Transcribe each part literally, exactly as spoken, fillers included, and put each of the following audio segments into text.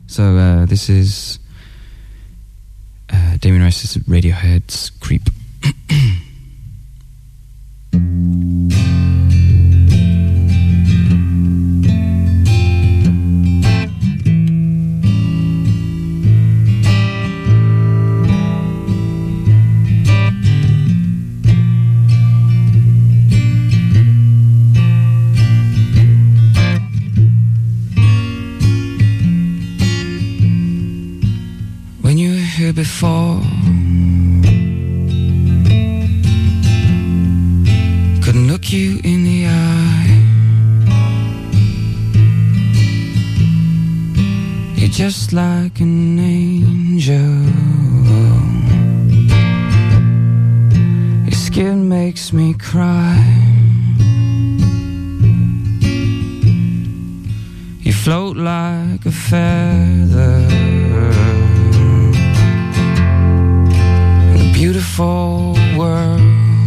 So uh, this is uh, Damien Rice's Radiohead's Creep. Before couldn't look you in the eye. You're just like an angel. Your skin makes me cry. You float like a feather, beautiful world.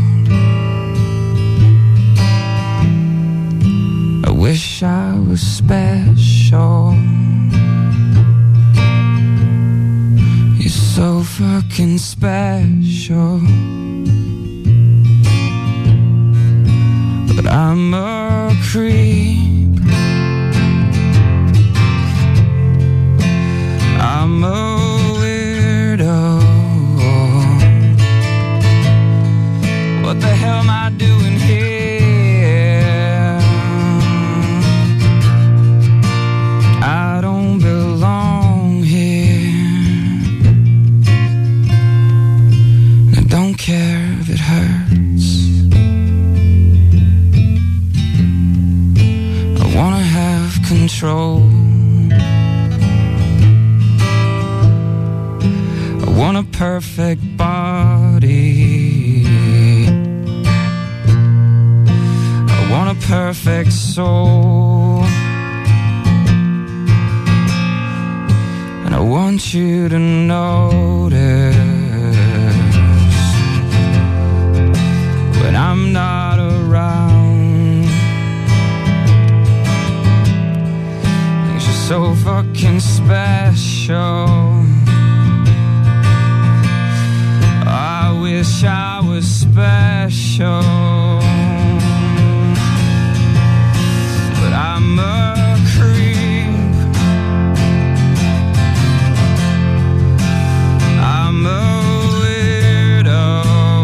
I wish I was special. You're so fucking special. But I'm a creep. I'm a what the hell am I doing here? I don't belong here. I don't care if it hurts. I wanna have control. I want a perfect body. Want a perfect soul, and I want you to notice when I'm not around. You're just so fucking special. I wish I was special. I'm a creep. I'm a weirdo.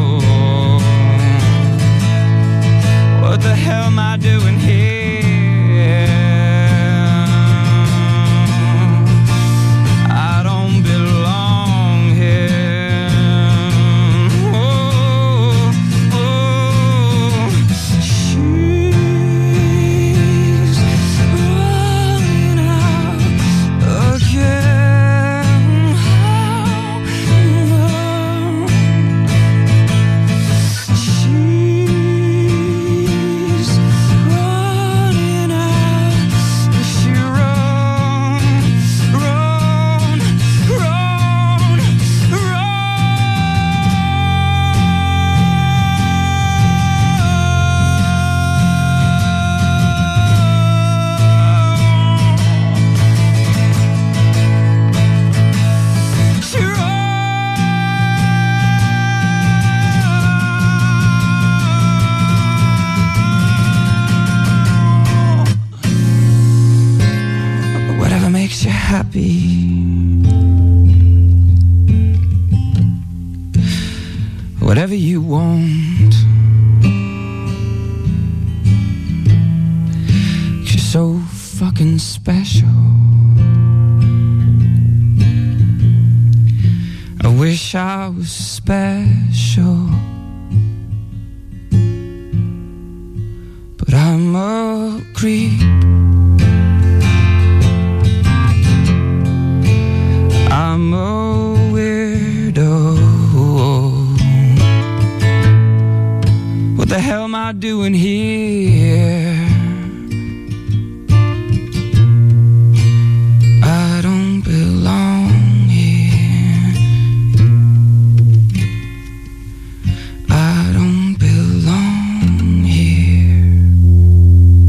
What the hell am I doing here? I don't belong here. Oh, oh. Happy. Whatever you want. You're so fucking special. I wish I was special. But I'm a creep. I'm a weirdo. What the hell am I doing here?